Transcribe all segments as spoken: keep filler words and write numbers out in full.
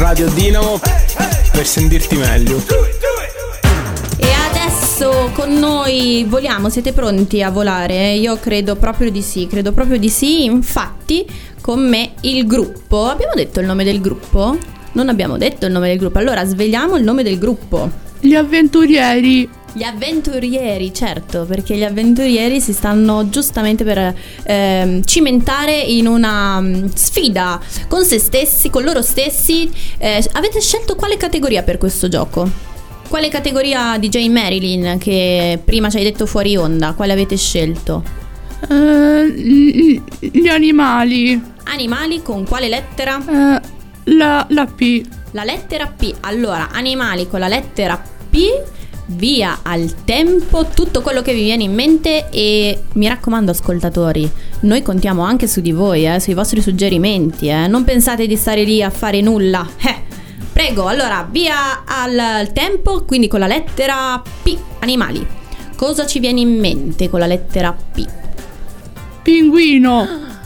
Radio Dinamo per sentirti meglio. E adesso con noi voliamo, siete pronti a volare? Io credo proprio di sì, credo proprio di sì. Infatti con me il gruppo. Abbiamo detto il nome del gruppo? Non abbiamo detto il nome del gruppo. Allora sveliamo il nome del gruppo. Gli avventurieri. Gli avventurieri, certo, perché gli avventurieri si stanno giustamente per eh, cimentare in una um, sfida con se stessi, con loro stessi. Eh, avete scelto quale categoria per questo gioco? Quale categoria, D J Marilyn, che prima ci hai detto fuori onda? Quale avete scelto? Uh, gli, gli animali. Animali con quale lettera? Uh, la, la P. La lettera P. Allora, animali con la lettera P. Via al tempo tutto quello che vi viene in mente. E mi raccomando, ascoltatori, noi contiamo anche su di voi, eh, sui vostri suggerimenti, eh. Non pensate di stare lì a fare nulla, eh. Prego, allora, via al tempo, quindi con la lettera P. Animali. Cosa ci viene in mente con la lettera P? Pinguino.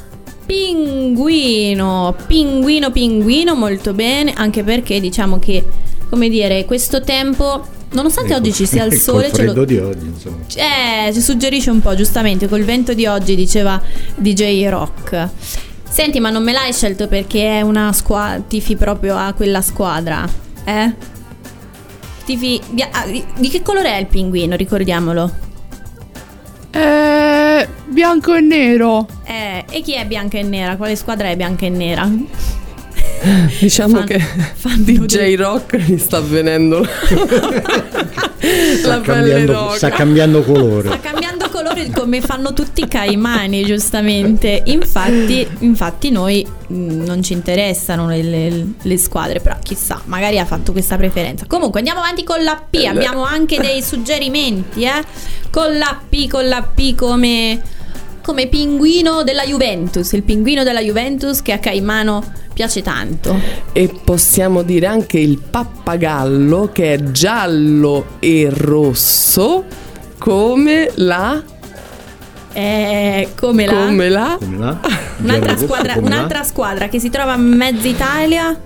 Pinguino. Pinguino, pinguino, molto bene. Anche perché diciamo che, come dire, questo tempo, nonostante ecco, oggi ci sia il sole, il freddo ce lo... di oggi, insomma. Eh, ci suggerisce un po', giustamente, col vento di oggi, diceva D J Rock. Senti, ma non me l'hai scelto perché è una squadra, tifi proprio a quella squadra, eh? Tifi bia- ah, di, di che colore è il pinguino, ricordiamolo? Eh, bianco e nero. Eh, e chi è bianca e nera? Quale squadra è bianca e nera? Diciamo Fan, che D J del... Rock gli sta avvenendo la pelle roca. Sta cambiando colore. Sta cambiando colore come fanno tutti i caimani, giustamente. Infatti, infatti noi mh, non ci interessano le, le, le squadre, però chissà, magari ha fatto questa preferenza. Comunque andiamo avanti con la P. Abbiamo anche dei suggerimenti, eh? Con la P, con la P come... come pinguino della Juventus, il pinguino della Juventus che a Caimano piace tanto. E possiamo dire anche il pappagallo, che è giallo e rosso come la eh, come la come la, come la? Un'altra squadra, come un'altra la? squadra che si trova in mezza Italia.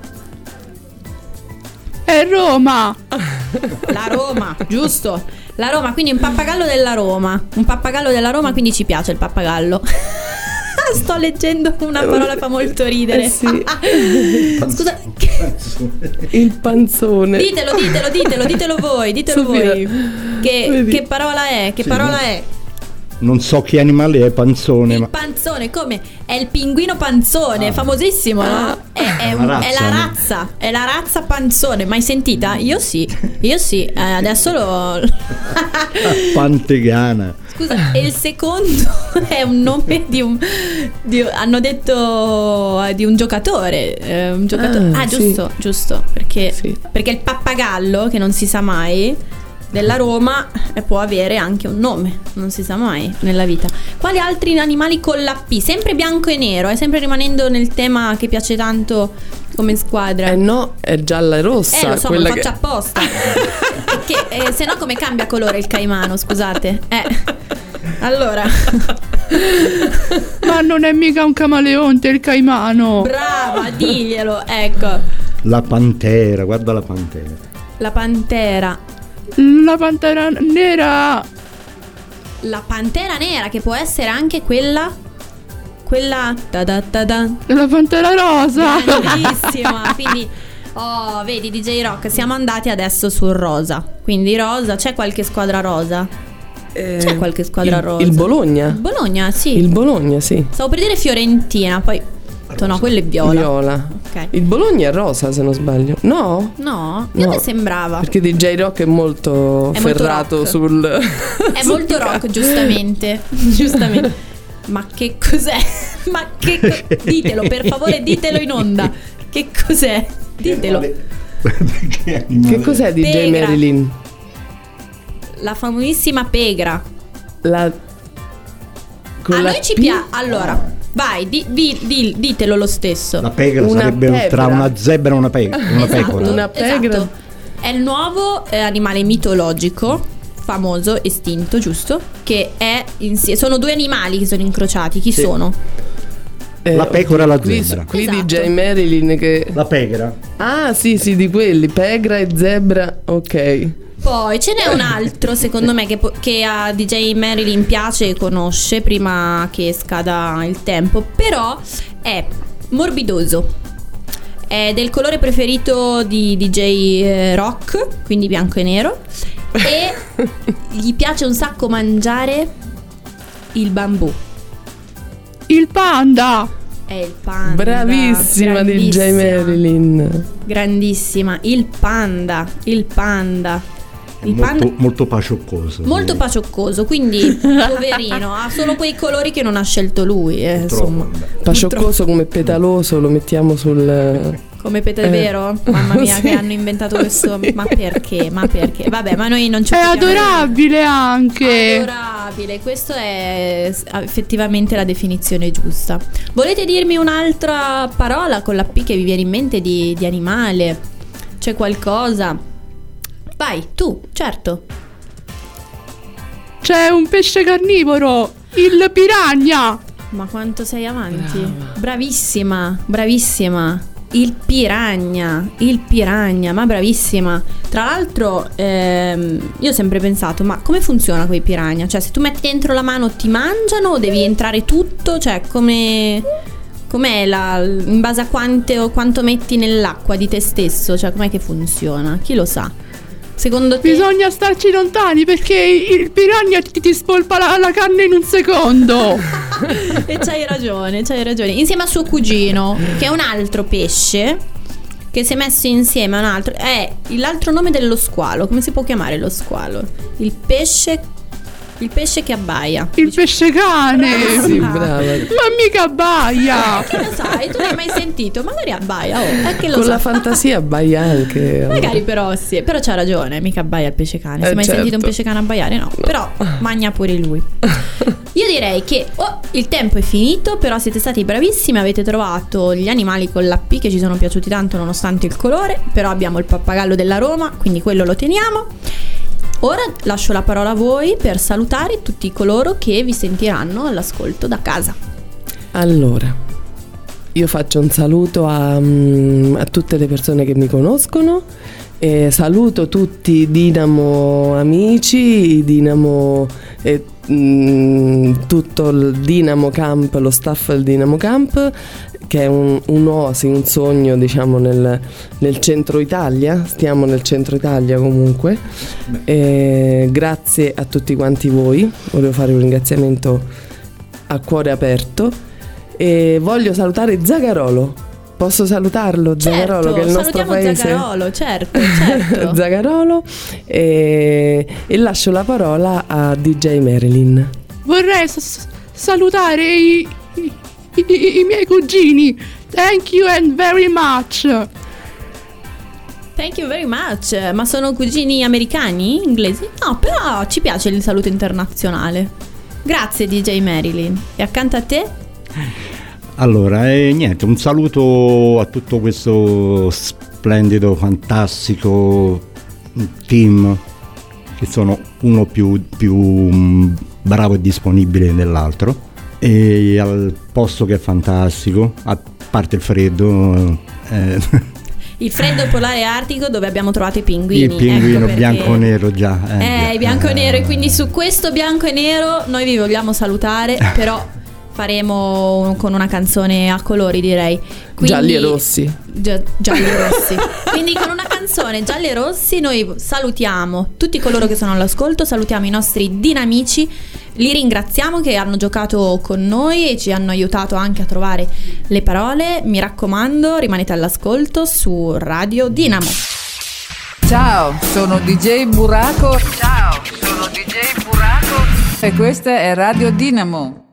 È Roma. La Roma, giusto. La Roma, quindi un pappagallo della Roma. Un pappagallo della Roma, quindi ci piace il pappagallo. Sto leggendo una parola che fa molto ridere. Eh sì. Scusa, il panzone. ditelo, ditelo, ditelo, ditelo voi, ditelo Subito. voi. Che, che parola è? Che Sì, parola no? è? Non so che animale è panzone, Il ma panzone, come? È il pinguino panzone, Ah. famosissimo, no? È, è, un- La è razza, la no? razza, è la razza panzone. Mai sentita? Io sì, io sì. Eh, adesso lo. pantegana. Scusa, e il secondo è un nome di un. Di, hanno detto eh, di un giocatore. eh, un giocatore. Ah, Ah, sì. giusto, giusto. Perché, Sì. perché il pappagallo, che non si sa mai, della Roma, eh, può avere anche un nome, non si sa mai nella vita. Quali altri animali con la P? Sempre bianco e nero, è sempre rimanendo nel tema che piace tanto come squadra. Eh no, è gialla e rossa. Eh, lo so, ma quella lo faccio che... apposta. Perché eh, se no come cambia colore il caimano, scusate. Eh. Allora. Ma non è mica un camaleonte il caimano. Brava, diglielo, ecco. La pantera, guarda la pantera. La pantera. La pantera nera. La pantera nera, che può essere anche quella. Quella. Da da da da. La pantera rosa. Grandissima. Quindi. Oh, vedi D J Rock, siamo andati adesso sul rosa. Quindi rosa, c'è qualche squadra rosa? Eh, C'è qualche squadra il, rosa? Il Bologna. Bologna, sì. Il Bologna, sì. Stavo per dire Fiorentina, poi no, quello è viola. Viola. Ok. Il Bologna è rosa, se non sbaglio. No? No, io No. mi sembrava. Perché D J Rock è molto È molto ferrato rock. sul È sul molto rock, calcio. giustamente. Giustamente. Ma che cos'è? Ma che co- ditelo, per favore, ditelo in onda. Che cos'è? Ditelo. Che animale? Che cos'è D J Pegra. Marilyn? La famosissima pegra. La con A la noi ci P? piace. Allora, vai, di- di- di- ditelo lo stesso. La pegra Una sarebbe pepra. tra una zebra e una, pe- una Esatto, pecora. Una pegra. esatto. È il nuovo eh, animale mitologico, famoso, estinto, giusto? Che è insie- sono due animali che sono incrociati. Chi Sì. sono? Eh, La pecora e la qui, zebra. qui Esatto. D J Marilyn che... La pecora. Ah sì sì, di quelli, pegra e zebra, ok. Poi ce n'è un altro, secondo me, che, po- che a D J Marilyn piace e conosce prima che scada il tempo. Però è morbidoso. È del colore preferito di D J eh, rock, quindi bianco e nero. E gli piace un sacco mangiare il bambù. Il panda. È il panda. Bravissima D J grandissima. Marilyn. Grandissima. Il panda. Il panda. Il molto, panda molto pacioccoso. molto sì. pacioccoso, quindi poverino, ha solo quei colori che non ha scelto lui, eh, insomma. Pacioccoso come petaloso, lo mettiamo sul... Come Peter Eh. vero? Mamma mia, Sì. che hanno inventato questo. Ma perché? Ma perché? Vabbè, ma noi non ci È occupiamo di- adorabile anche. Adorabile, questo è s- effettivamente la definizione giusta. Volete dirmi un'altra parola con la P che vi viene in mente di, di animale? C'è qualcosa? Vai, tu, certo. C'è un pesce carnivoro, il piranha. Ma quanto sei avanti? Bravissima, bravissima. Il piranha, il piranha, ma bravissima. Tra l'altro, ehm, io ho sempre pensato, ma come funziona quei piranha? Cioè, se tu metti dentro la mano ti mangiano o devi entrare tutto? Cioè, come... Com'è la... in base a quante, quanto metti nell'acqua di te stesso? Cioè, com'è che funziona? Chi lo sa? Secondo te... Bisogna starci lontani perché il piranha ti, ti spolpa la, la carne in un secondo. E c'hai ragione, c'hai ragione. Insieme a suo cugino, che è un altro pesce, che si è messo insieme a un altro. È l'altro nome dello squalo. Come si può chiamare lo squalo? Il pesce. Il pesce che abbaia. Il pesce cane. Sì, Ah. brava. Ma mica abbaia. Che lo sai? Tu l'hai mai sentito? Magari abbaia. Oh, è che lo Con so. la fantasia abbaia anche. Magari però sì, però c'ha ragione, mica abbaia il pesce cane. Hai Eh, mai certo. sentito un pesce cane abbaiare? No, però magna pure lui. Io direi che oh, il tempo è finito, però siete stati bravissimi, avete trovato gli animali con la P che ci sono piaciuti tanto nonostante il colore, però abbiamo il pappagallo della Roma, quindi quello lo teniamo. Ora lascio la parola a voi per salutare tutti coloro che vi sentiranno all'ascolto da casa. Allora, io faccio un saluto a, mm, a tutte le persone che mi conoscono. E saluto tutti i Dinamo amici, i Dinamo, eh, mm, tutto il Dinamo Camp, lo staff del Dinamo Camp, che è un, un'oasi, un sogno, diciamo, nel, nel centro Italia. Stiamo nel centro Italia comunque. E grazie a tutti quanti voi, volevo fare un ringraziamento a cuore aperto e voglio salutare Zagarolo. Posso salutarlo, Zagarolo, Certo, che è il nostro salutiamo paese. Zagarolo, certo, certo. Zagarolo, e, e lascio la parola a D J Marilyn. Vorrei s- salutare i, i, i- i miei cugini. Thank you and very much. Thank you very much. Ma sono cugini americani? Inglesi? No, però ci piace il saluto internazionale. Grazie D J Marilyn. E accanto a te? Allora, e niente, un saluto a tutto questo splendido, fantastico team, che sono uno più, più mm, bravo e disponibile dell'altro, e al posto che è fantastico, a parte il freddo, eh, Il freddo polare artico dove abbiamo trovato i pinguini. il pinguino ecco perché- bianco-nero già. Eh, già. bianco e nero. E Eh, quindi su questo bianco e nero noi vi vogliamo salutare, però faremo con una canzone a colori, direi. Quindi- Gialli e rossi. Gia- gialli e rossi. Quindi con una canzone gialli e rossi noi salutiamo tutti coloro che sono all'ascolto, salutiamo i nostri dinamici, li ringraziamo che hanno giocato con noi e ci hanno aiutato anche a trovare le parole. Mi raccomando, rimanete all'ascolto su Radio Dinamo. Ciao, sono D J Buraco. Ciao, sono D J Buraco. E questa è Radio Dinamo.